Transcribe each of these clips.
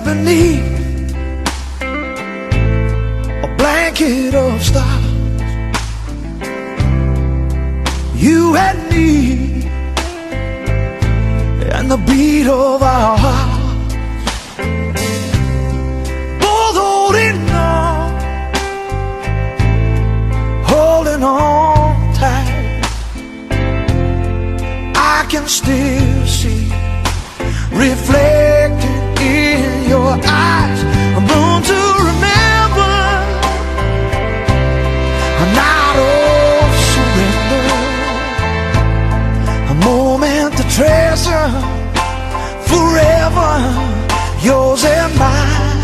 beneath a blanket of stars. You and me and the beat of our hearts, both holding on tight. I can still see reflected in your eyes a moon to remember, a night of surrender, a moment to treasure, forever yours and mine.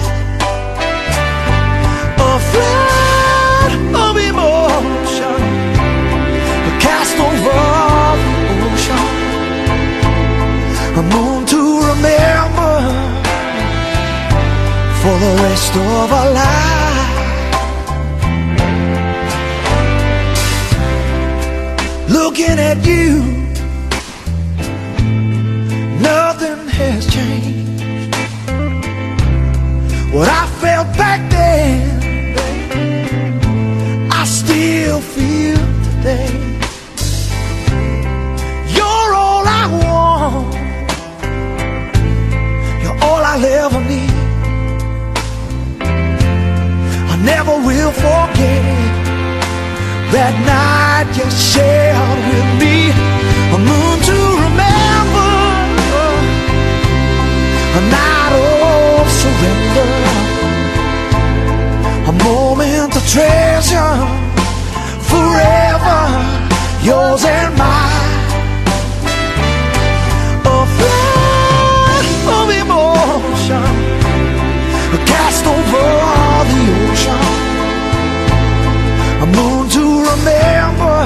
A flood of emotion cast over the ocean, a moon to remember for the rest of our life. Looking at you, nothing has changed. What I felt back then, I still feel today. You're all I want, you're all I'll ever need. I never will forget that night you shared with me, a moon to remember, a night of surrender, a moment to treasure, forever yours and mine. A flood of emotion cast over the ocean, a moon to remember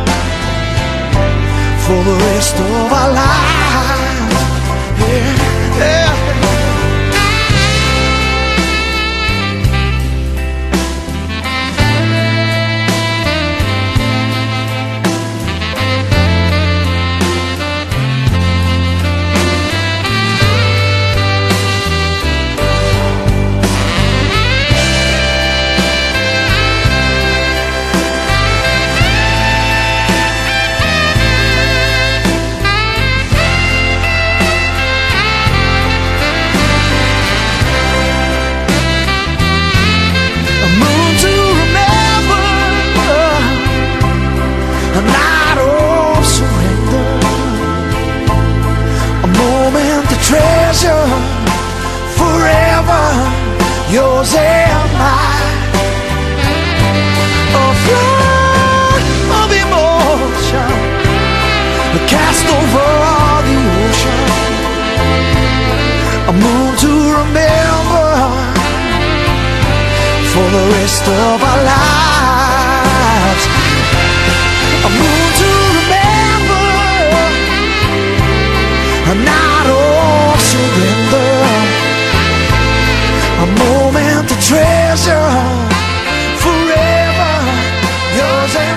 for the rest of our lives. Yeah, yeah. A night of surrender, a moment to treasure, forever yours and mine. A flood of emotion cast over the ocean, a moon to remember for the rest of our lives. A moon to remember, a night of surrender, a moment to treasure, forever yours and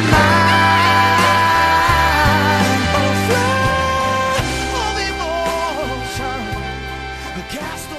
mine. A flood of emotion cast